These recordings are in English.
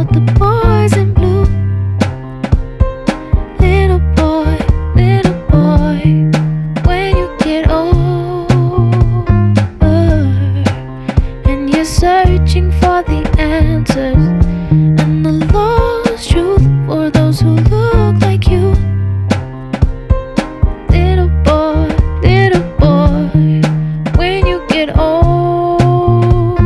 about the boys in blue. Little boy, when you get older and you're searching for the answers and the lost truth for those who look like you. Little boy, when you get older,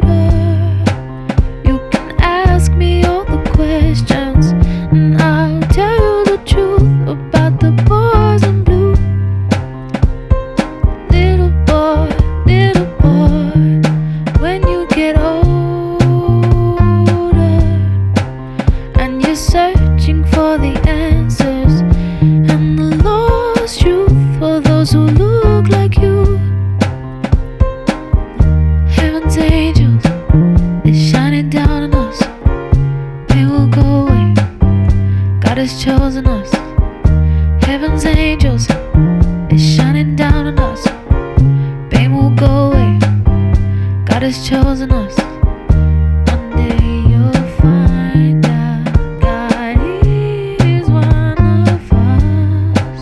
you can ask me all the questions and I'll tell you the truth about the boys in blue. Little boy, when you get older and you're searching for the answers and the lost truth for those who look like you. Heaven's angels, they're shining down on us. Pain will go away, God has chosen us. Heaven's angels, they're shining down on us. Pain will go away, God has chosen us. One day you'll find out God is one of us.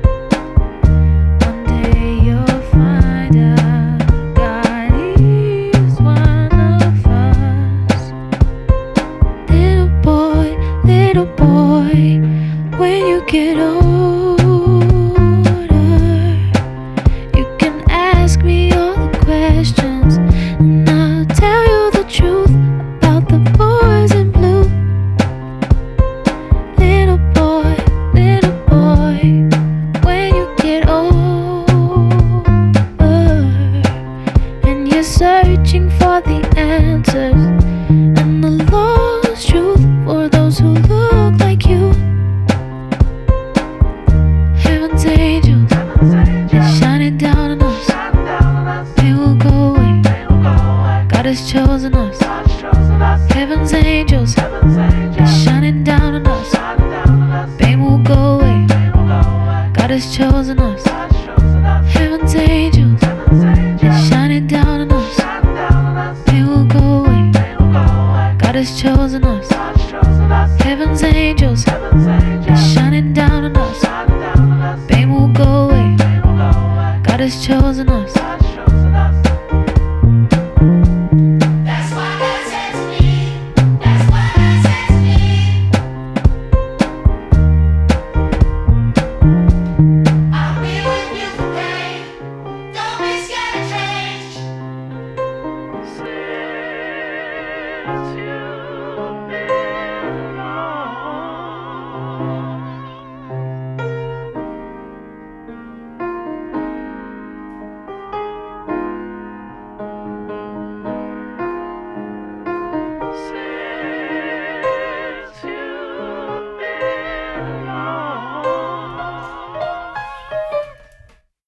One day you'll find out God is one of us. Little boy, when you get older, you can ask me all the questions and I'll tell you the truth about the boys in blue. Little boy, when you get older and you're searching for the answers and the lost truth for those who look like you. Heaven's angels, they're shining down on us. Pain will go away, God has chosen us. Heaven's angels, they're shining down on us. Pain will go away, God has chosen us. Heaven's angels, they're shining down on us. Pain will go away, God has chosen us. Heaven's angels, they're shining down on us. Pain will go away, God has chosen us.